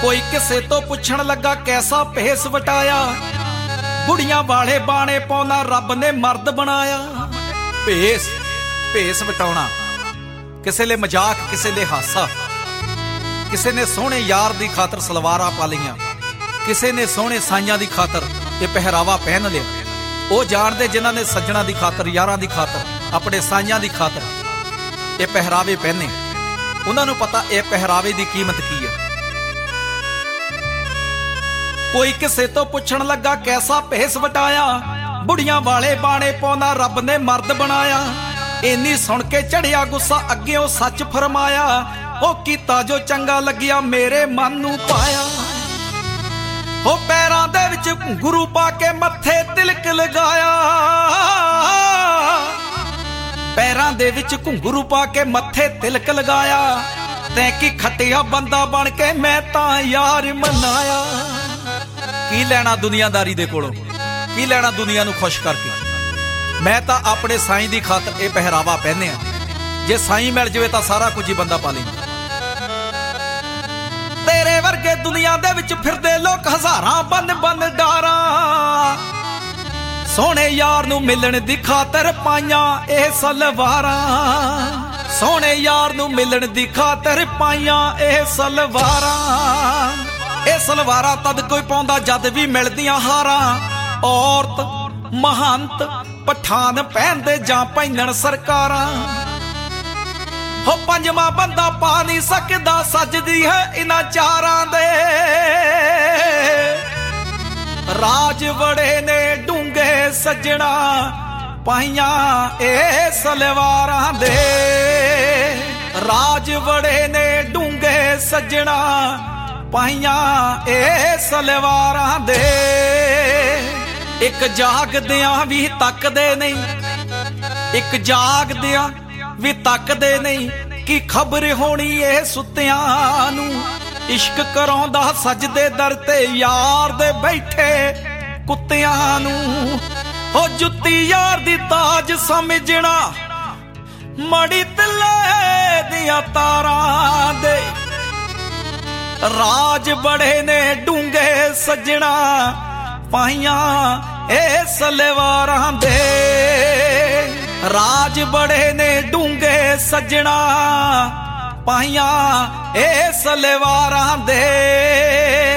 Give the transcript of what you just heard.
कोई किसे तो पुछण लगा कैसा भेस वटाया, बुढ़ियां वाले बाणे पाउंदा रब ने मर्द बनाया। भेस भेस वटाउणा किसे ले मजाक किसे ले हासा, किसे ने सोहणे यार दी खातर सलवारां पा लईआं, किसे ने सोहणे साइयां दी खातर ये पहरावा पहन लिया। वो जाणदे जिन्हां ने सज्जणा दी खातर यारां दी खातर अपने साइयां दी खातर ये पहरावे पहने, उन्हां नूं पता ये पहरावे दी कीमत की है। कोई किसे तो पुछण लगा कैसा भेस वटाया, बुढ़ियां वाले बाणे पाउंदा रब ने मर्द बनाया। इन्नी सुन के चढ़िया गुस्सा अगे ओ सच फरमाया, ओ कीता जो चंगा लगिया मेरे मन नूं पाया। ओ पैरां दे विच घुंघरू पा के मत्थे तिलक लगाया, पैरां दे विच घुंघरू पा के मत्थे तिलक लगाया। तैं की खटिया बंदा बन के मैं तां यार मनाया। की लैना दुनियादारी दे कोलों, की लैना दुनिया नूं खुश करके। मैं तां अपने साईं दी खातर ये पहरावा पहने आ। जे साईं मिल जावे तां सारा कुछ ही बंदा पा लैंदा। तेरे वर्गे दुनिया दे विच फिरदे लोक हज़ारां बन बन डारा, सोहणे यार नूं मिलण दी खातर पाइयां ए सलवारां, सोहणे यार नूं मिलण दी खातर पाइयां ए सलवारां। ए सलवारां तद कोई पाउंदा जद भी मिलदियां हारां। औरत महंत पठान पहनदे जां पैनण सरकारां। हो पंजवां बंदा पा नहीं सकदा सजदी है इन्हां चारां दे। राज बड़े ने डूंगे सजना पाइयां ए सलवारां दे। राज बड़े ने डूंगे सजना पाइयां ए सलवारां दे। एक जागदियां भी तकदे नहीं, एक जागदियां भी तकदे नहीं कि खबर होनी ए सुत्तियां नूं। इश्क कराउंदा सजदे दर ते यार दे बैठे कुत्तियां नूं। हो जुत्ती यार दी ताज समझना मड़ी तले दियां तारां दे। राज बड़े ने डूंगे सजना पाइयां ए सलवारां दे। राज बड़े ने डूंगे सजना पाइयां ए सलवारां दे।